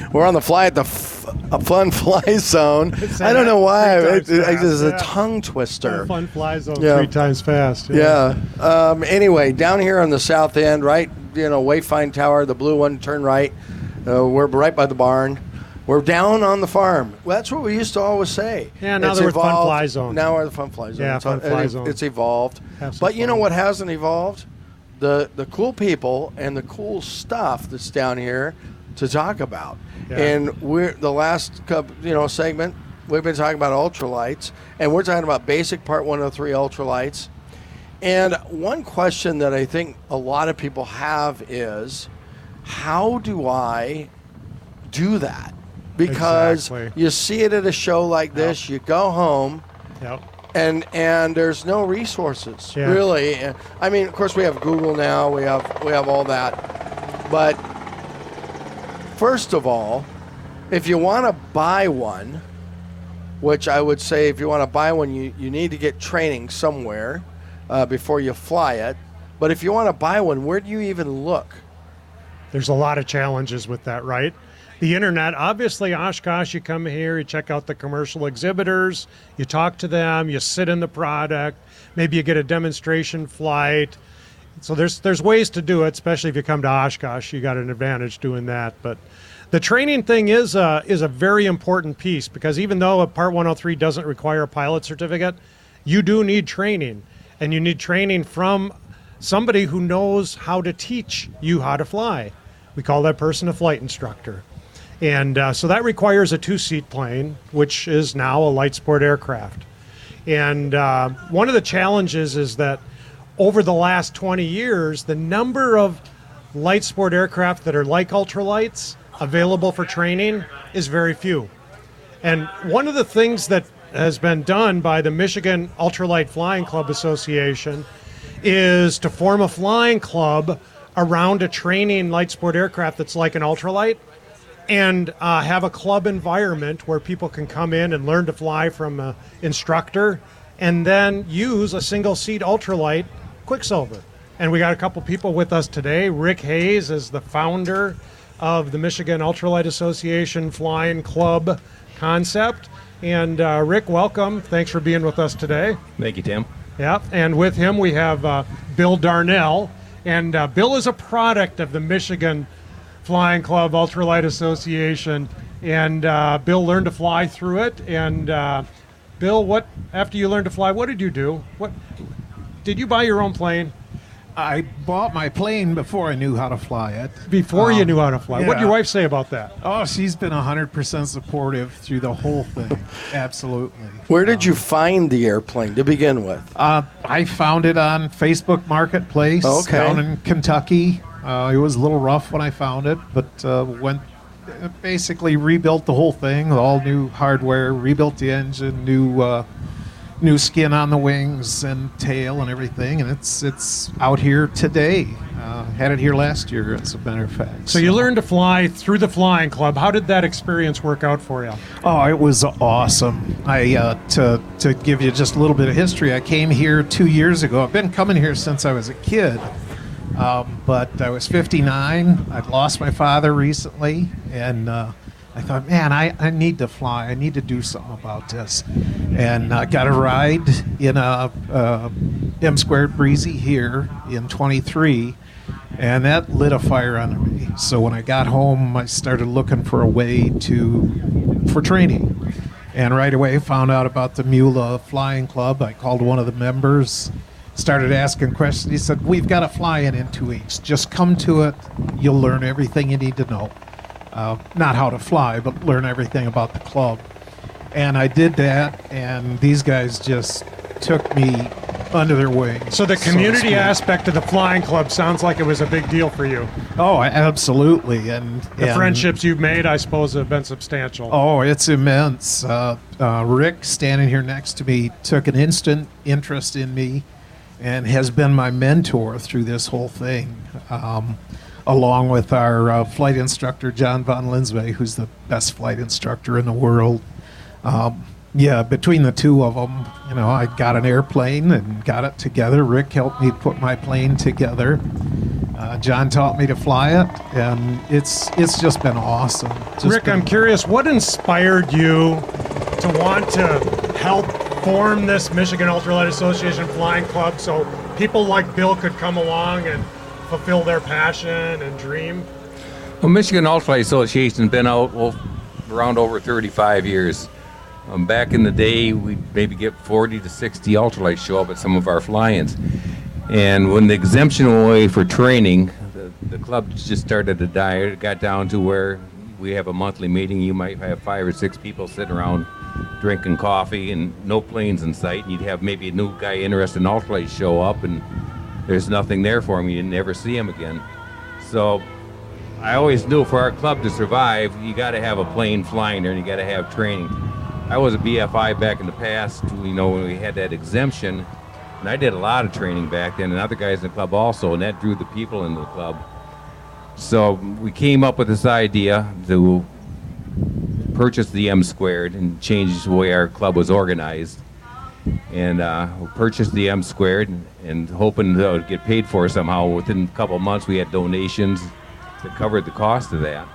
We're on the fly at the Fun Fly Zone. I don't know why. It's a tongue twister. Fun Fly Zone 3 times fast. Yeah. Anyway, down here on the south end, right, Wayfind Tower, the blue one, turn right. We're right by the barn. We're down on the farm. Well, that's what we used to always say. Yeah, now we're Fun Fly Zone. Now we're the Fun Fly Zone. Yeah, Fun Fly Zone. It's evolved. But you know what hasn't evolved? The cool people and the cool stuff that's down here to talk about. Yeah. And we're the last segment, we've been talking about ultralights, and we're talking about basic Part 103 ultralights. And one question that I think a lot of people have is, how do I do that? Because you see it at a show like this, you go home, and there's no resources, really. I mean, of course, we have Google now, we have all that. But first of all, if you want to buy one, which I would say if you want to buy one, you need to get training somewhere before you fly it. But if you want to buy one, where do you even look? There's a lot of challenges with that, right? The internet, obviously, Oshkosh, you come here, you check out the commercial exhibitors, you talk to them, you sit in the product, maybe you get a demonstration flight. So there's ways to do it, especially if you come to Oshkosh, you got an advantage doing that. But the training thing is a very important piece, because even though a Part 103 doesn't require a pilot certificate, you do need training, and you need training from somebody who knows how to teach you how to fly. We call that person a flight instructor. And so that requires a 2-seat plane, which is now a light sport aircraft. And one of the challenges is that over the last 20 years, the number of light sport aircraft that are like ultralights available for training is very few. And one of the things that has been done by the Michigan Ultralight Flying Club Association is to form a flying club around a training light sport aircraft that's like an ultralight, and have a club environment where people can come in and learn to fly from an instructor, and then use a single-seat ultralight Quicksilver. And we got a couple people with us today. Rick Hayes is the founder of the Michigan Ultralight Association Flying Club concept. And Rick, welcome. Thanks for being with us today. Thank you, Tim. Yeah, and with him we have Bill Darnell. And Bill is a product of the Michigan Flying Club Ultralight Association, and Bill learned to fly through it. And Bill, after you learned to fly, what did you do? What did you buy your own plane? I bought my plane before I knew how to fly it. Before you knew how to fly? Yeah. What did your wife say about that? Oh, she's been 100% supportive through the whole thing. Absolutely. Where did you find the airplane to begin with? I found it on Facebook Marketplace down in Kentucky. It was a little rough when I found it, but basically rebuilt the whole thing, all new hardware, rebuilt the engine, new skin on the wings and tail and everything, and it's out here today. Had it here last year, as a matter of fact. So you learned to fly through the Flying Club. How did that experience work out for you? Oh, it was awesome. To give you just a little bit of history, I came here 2 years ago. I've been coming here since I was a kid. But I was 59. I'd lost my father recently, and I thought, man, I need to fly. I need to do something about this. And I got a ride in a M² Breezy here in 23, and that lit a fire under me. So when I got home, I started looking for a way for training. And right away found out about the MULA Flying Club. I called one of the members, started asking questions. He said, we've got a fly-in 2 weeks. Just come to it. You'll learn everything you need to know. Not how to fly, but learn everything about the club. And I did that, and these guys just took me under their wing. So the community aspect of the Flying Club sounds like it was a big deal for you. Oh, absolutely. And the friendships you've made, I suppose, have been substantial. Oh, it's immense. Rick, standing here next to me, took an instant interest in me and has been my mentor through this whole thing, along with our flight instructor, John von Linsway, who's the best flight instructor in the world. Between the two of them, I got an airplane and got it together. Rick helped me put my plane together. John taught me to fly it, and it's just been awesome. Rick, I'm curious, what inspired you to want to help form this Michigan Ultralight Association Flying Club so people like Bill could come along and fulfill their passion and dream? Well, Michigan Ultralight Association has been out around over 35 years. Back in the day, we'd maybe get 40 to 60 ultralights show up at some of our fly-ins. And when the exemption went away for training, the club just started to die. It got down to where we have a monthly meeting. You might have 5 or 6 people sitting around drinking coffee and no planes in sight. And you'd have maybe a new guy interested in ultralights show up, and there's nothing there for him. You'd never see him again. So I always knew for our club to survive, you got to have a plane flying there and you got to have training. I was a BFI back in the past, when we had that exemption, and I did a lot of training back then, and other guys in the club also, and that drew the people into the club. So we came up with this idea to purchase the M Squared and change the way our club was organized. And we purchased the M Squared and hoping to get paid for it somehow. Within a couple of months, we had donations that covered the cost of that.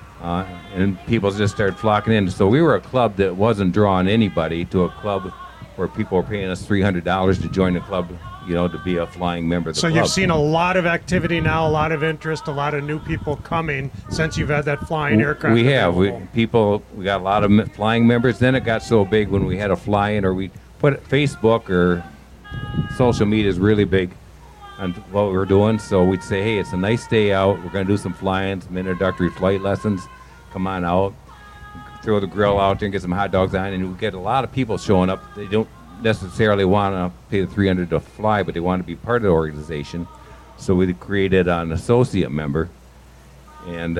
And people just started flocking in. So we were a club that wasn't drawing anybody to a club where people were paying us $300 to join the club, to be a flying member of the club. So you've seen a lot of activity now, a lot of interest, a lot of new people coming since you've had that flying aircraft. We have. We got a lot of flying members. Then it got so big when we had a fly-in, or we put Facebook or social media is really big on what we were doing. So we'd say, hey, it's a nice day out. We're going to do some flying, some introductory flight lessons. Come on out. Throw the grill out there and get some hot dogs on. And we get a lot of people showing up. They don't necessarily want to pay the $300 to fly, but they want to be part of the organization. So we created an associate member and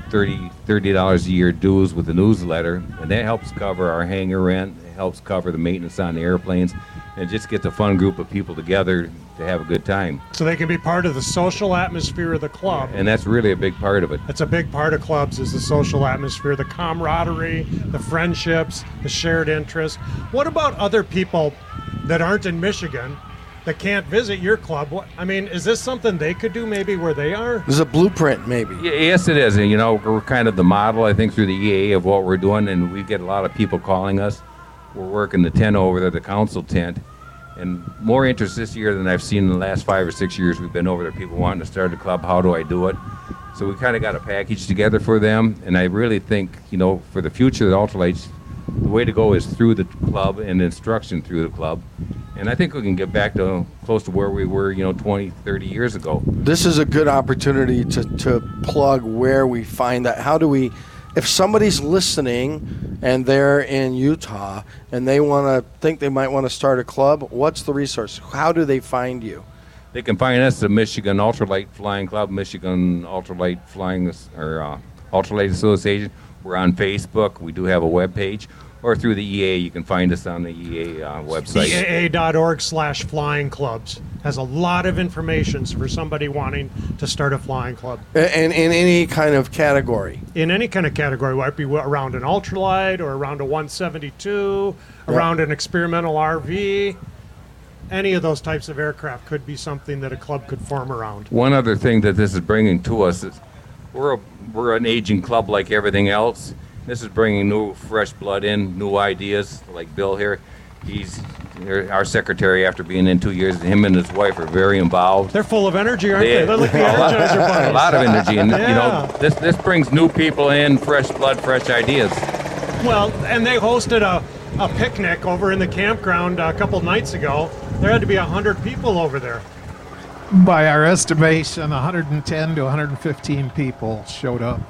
$30 a year dues with the newsletter. And that helps cover our hangar rent. It helps cover the maintenance on the airplanes. And just gets a fun group of people together to have a good time. So they can be part of the social atmosphere of the club. And that's really a big part of it. That's a big part of clubs, is the social atmosphere, the camaraderie, the friendships, the shared interests. What about other people that aren't in Michigan that can't visit your club? Is this something they could do maybe where they are? There's a blueprint maybe. Yes, it is. And, we're kind of the model, I think, through the EAA of what we're doing. And we get a lot of people calling us. We're working the tent over there, the council tent. And more interest this year than I've seen in the last 5 or 6 years we've been over there. People wanting to start a club. How do I do it? So we kind of got a package together for them. And I really think, for the future of the ultralights, the way to go is through the club and instruction through the club. And I think we can get back to close to where we were, 20, 30 years ago. This is a good opportunity to plug where we find that. How do we, if somebody's listening and they're in Utah and they might want to start a club, what's the resource? How do they find you? They can find us at Michigan Ultralight Flying Club, Michigan Ultralight Flying, or Ultralight Association. We're on Facebook. We do have a webpage. Or through the EAA, you can find us on the EAA website. EAA.org/flying clubs has a lot of information for somebody wanting to start a flying club. And in any kind of category? In any kind of category. Might be around an ultralight or around a 172, around an experimental RV. Any of those types of aircraft could be something that a club could form around. One other thing that this is bringing to us is we're an aging club like everything else. This is bringing new, fresh blood in, new ideas, like Bill here. He's our secretary after being in 2 years. Him and his wife are very involved. They're full of energy, aren't they? They're like the Energizer bunnies. A lot of energy. And, this brings new people in, fresh blood, fresh ideas. Well, and they hosted a picnic over in the campground a couple nights ago. There had to be 100 people over there. By our estimation, 110 to 115 people showed up.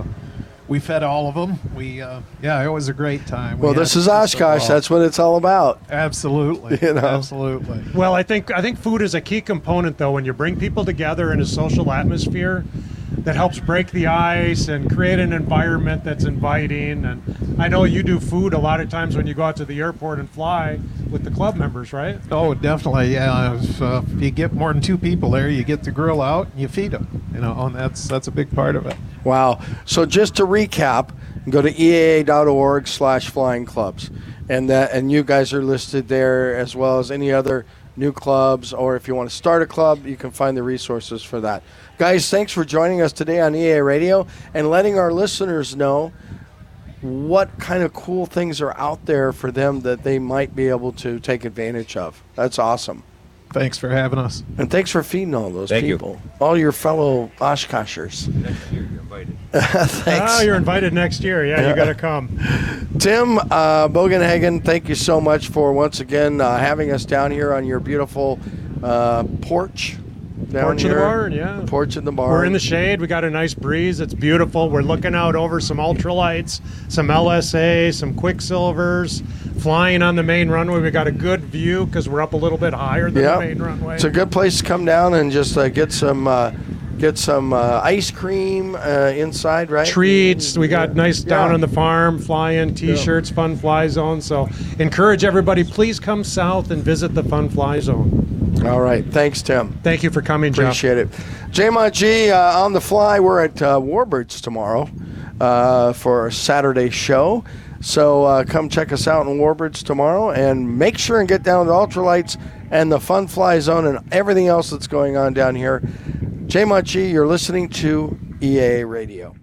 We fed all of them. It was a great time. Well, this is Oshkosh. That's what it's all about. Absolutely. Absolutely. Well, I think food is a key component, though, when you bring people together in a social atmosphere that helps break the ice and create an environment that's inviting. And I know you do food a lot of times when you go out to the airport and fly with the club members, right? Oh, definitely. Yeah. If you get more than 2 people there, you get the grill out and you feed them. And that's a big part of it. Wow. So just to recap, go to EAA.org/flying clubs. And you guys are listed there, as well as any other new clubs, or if you want to start a club, you can find the resources for that. Guys, thanks for joining us today on EA Radio and letting our listeners know what kind of cool things are out there for them that they might be able to take advantage of. That's awesome. Thanks for having us. And thanks for feeding all those Thank people. All your fellow Oshkoshers. Next year, you're invited. Thanks. Oh, you're invited next year. Yeah, you got to come. Tim Bogenhagen, thank you so much for once again having us down here on your beautiful porch. Porch in the barn, yeah. Porch in the barn. We're in the shade. We got a nice breeze. It's beautiful. We're looking out over some ultralights, some LSA, some Quicksilvers, flying on the main runway. We got a good view because we're up a little bit higher than the main runway. It's a good place to come down and just get some ice cream inside, right? Treats. We got nice down on the farm, flying T-shirts, Fun Fly Zone. So encourage everybody, please come south and visit the Fun Fly Zone. All right. Thanks, Tim. Thank you for coming, Jeff. Appreciate it. J-Mod G, on the fly. We're at Warbirds tomorrow for a Saturday show. So come check us out in Warbirds tomorrow, and make sure and get down to Ultralights and the Fun Fly Zone and everything else that's going on down here. J-Mod G, you're listening to EA Radio.